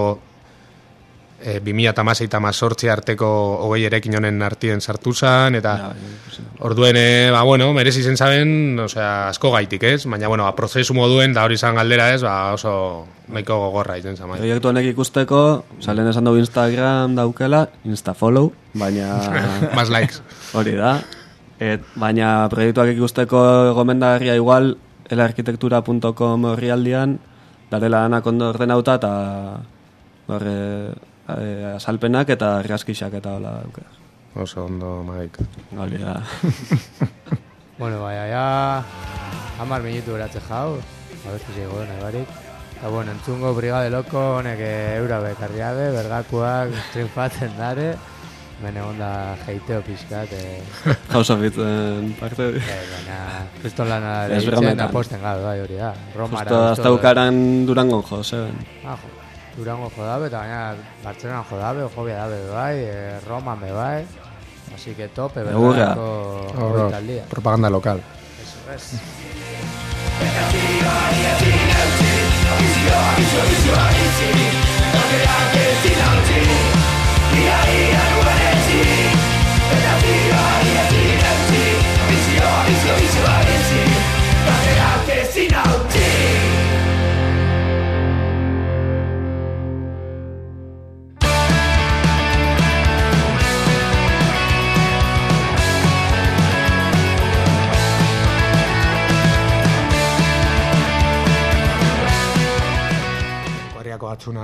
2016 eta 2018 arteko 20 erekin honen artien sartu zan, eta orduen, bueno, merezi zen zaben, osea, asko gaitik, ez? Baina, bueno, prozesu moduen, da hori izan galdera, ez? Oso nahiko gogorra izen zan. Proiektu honek ikusteko, salen esan dugu Instagram daukela, Instafollow, baina... Más likes. Hori da. Baina proiektuak ikusteko gomendagarria igual, elarkitektura.com horrialdian, darela danak ondo ordenauta, eta azalpenak eta argazkixak eta hola dauke. Oso ondo, maik. Hori da. Bueno, ja 10 minutu beratze jau, abesti zeigo nahi barik. Eta bueno, entzungo Brigade Loko honek eura bekarriabe, bergakuak triunfatzen dare, bene onda jeiteo pixkat. House of It's-en parte. Baina, kriston lana ditzen aposten gabe, bai hori da. Justo hasta ukaran Durangon jo, zeben. Durango jodabe, eta baina Bartzelona jodabe, jobia dabe bai, Roman be bai, así que tope, bergako propaganda local. Eso es. Batzuna.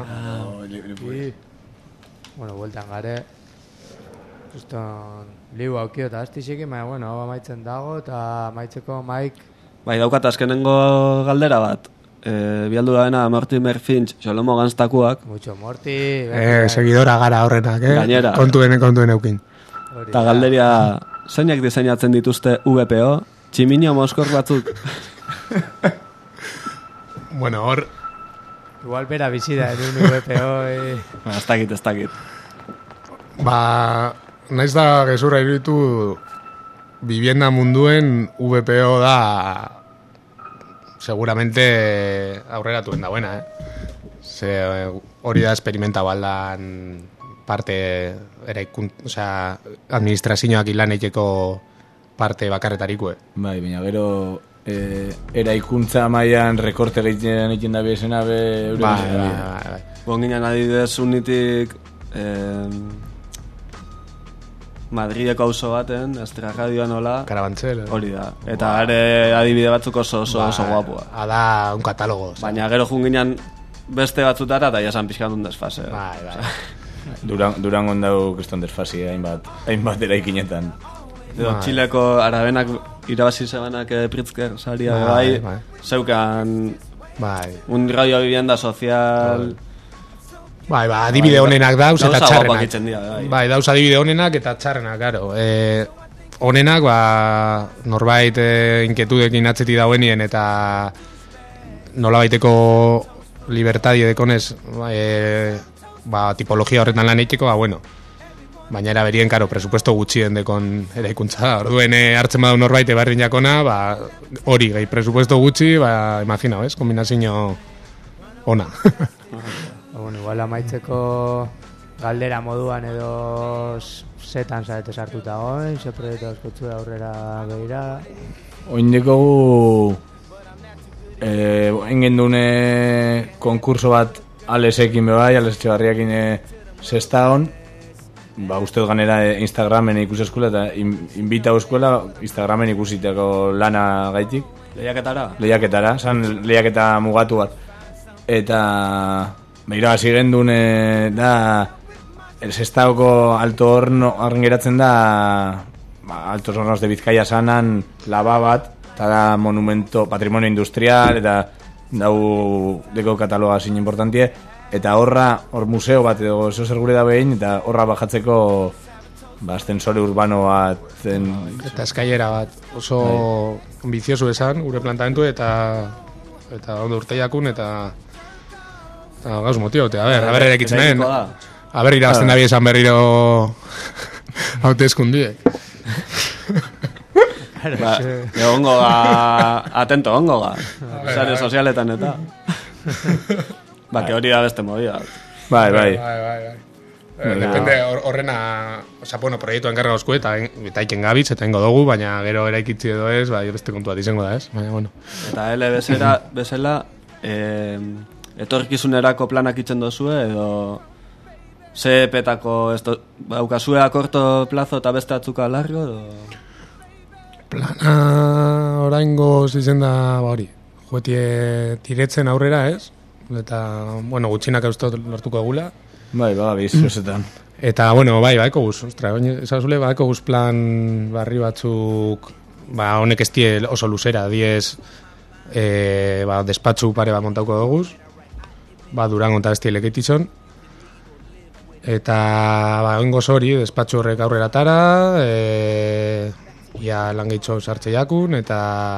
Bueno, bueltan gare. Juston liu aukio eta astizekin, baina bueno, hau amaitzen dago eta amaitzeko Mike. Bai, daukat azkenengo galdera bat. Bialdu daena Mortimer Finch, Xolomo Ganztakuak. Mucho Morty. Seguidora gara horrenak, Gainera. Kontuen eukin. Eta galderia, zeinak diseinatzen dituzte VPO? Tximino moskor batzuk. Bueno, hor... Igual bera bizida, un VPO... Ez dakit. Ba, naiz da gezurra iruditu vivienda munduen VPO da seguramente aurreratuen dagoena, Ze hori da experimenta baldan parte administrazioak ilan eiteko parte bakarretarikue. Bai, baina gero eraikuntza mailan rekorte egiten da bezena be... Bai. Gonginan adibidez unitik Madrideko auzo baten, Estra Radioa nola... Karabantzel. Hori da. Eta are adibide batzuk oso guapua. Da un katalogo. Baina gero junginan beste batzutara eta jasan pixkatun desfase. Bai. Durangon dau keston desfasi hainbat eraikinetan. Edo Txileko arabenak irabazi zebanak Pritzker saria bai. Zeukan un radio vivienda sozial... Bai, adibide honenak dauz eta txarrenak. Bai, dauz adibide honenak eta txarrenak, karo. Honenak, norbait inquietudekin atzeti dauenien eta nolabaiteko libertadie dekonez tipologia horretan lan eiteko, bueno. Baina era berien, karo, presupuesto gutxien dekon eraikuntza. Orduen hartzen badu norbait ebarrin jakona, hori, gehi presupuesto gutxi, imagina, ez? Kombinazio ona. Bueno, igual amaitzeko galdera moduan edo zetan zarete sartuta goen, ze proiektu askotzu aurrera behira. Oindeko gu engen dune konkurso bat Alesekin bebai, Ales Etxebarriakin sestaon, uste ganera Instagramen ikusi eskuela eta invita eskuela Instagramen ikusiteko lana gaitik. Lehiaketara, zan lehiaketa mugatu bat. Eta... Beira, hasi gendun da el Sestaoko Alto Horno geratzen da Altos Hornos de Bizkaia sanan laba bat, eta da monumento, patrimonio industrial, eta dau deko kataloga zin importantie, eta hor museo bat edo eso zer gure da behin, eta horra bajatzeko ascensore urbano bat eta eskailera bat oso ambizioso esan gure plantamentu eta ondo urteiakun eta gauz motiote, a ber erekitzen nahen. A ber irabazten da esan berriro hauteskundiek. Egongo atento, egongo sare sozialetan eta. Que hori da beste movida. Bai. Depende horrena, proiektu enkarga osku eta iken gabitz eta ingo dugu, baina gero eraikitzi edo ez, beste kontu bat izango da ez. Eta L bezala, etorkizunerako planak itzen dozue edo CEP-etako baukazue a corto plazo eta beste atzuka largo edo... Plana oraingo zizen da hori juetie tiretzen aurrera ez eta gutxinak eustot lortuko egula biz, osetan eta baeko guz esazule baeko guz plan barri batzuk honek estie oso luzera 10 despatxu pare bat montauko duguz Durango eta bestie lekeitizon eta oingoz hori despatxu horrek aurrera tara ia langeitxo sartze jakun eta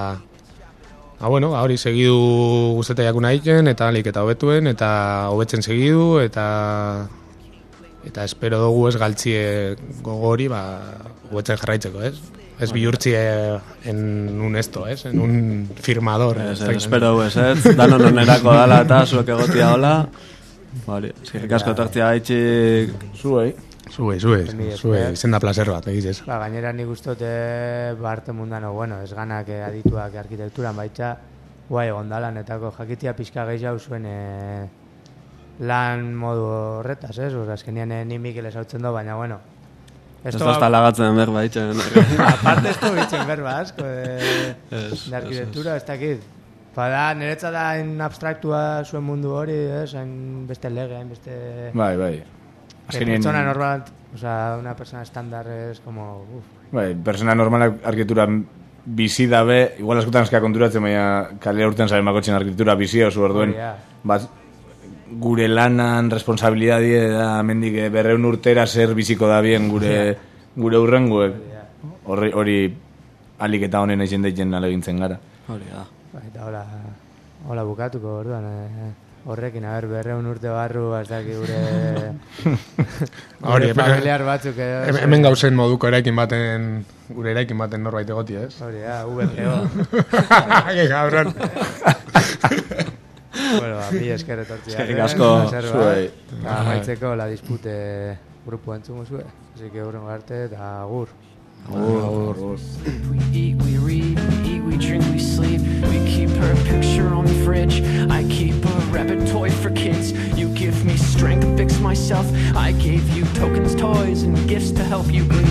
hori segidu guzteta jakuna iken eta alik eta hobetuen eta hobetzen segidu eta espero dugu ez galtzie gogo hori hobetzen jarraitzeko ez Ez bihurtzi en un esto, ez? En un firmador. Espero ez, danon onerako dala eta zuek egotia hola. Bari, eskerrik asko tortzia haitxik. Zuei, izen da placer bat, egiz. Gainera nik ustote arte mundano, bueno, ez ganak adituak arkitekturan baitza, guai egondalan, etako jakitia pixka gehiago zuen lan modu horretaz, ez? Azkenean ni Mikel esautzen do, baina, bueno, Ez da lagatzen berba itxen. Aparte ez du itxen berba, asko, de arkitektura, ez dakit. Bada, niretza da hain abstraktua zuen mundu hori, hain beste lege, hain beste... Bai. Persona normal, o sea, una persona estándar es como... Bai, persona normal arkitektura bizi dabe, igual askotan eska konturatzen, baina kalera urtean zaren bakotxen arkitektura bizi oso orduen. Bat, gure lanan responsabilidadie da mendik 200 urtera zer biziko da bien gure urrengoek. Hori alik eta honen egin deitzen alegintzen gara. Hori da. Eta hola bukatuko orduan, horrekin, 200 urte barru, azaki gure familiar batzuk. Hemen gauzen moduko gure eraikin baten norbait egoti, ez? Hori da, VGO. Que cabrón. Bueno, mi esker etortzia. Eskerrik asko zuei. Amaitzeko la dispute grupo entzungo zue. Así que urrengo arte eta agur. Agur. We eat, we read, we eat, we drink, we sleep. We keep her picture on the fridge. I keep a rabbit toy for kids. You give me strength to fix myself. I gave you tokens, toys, and gifts to help you breathe.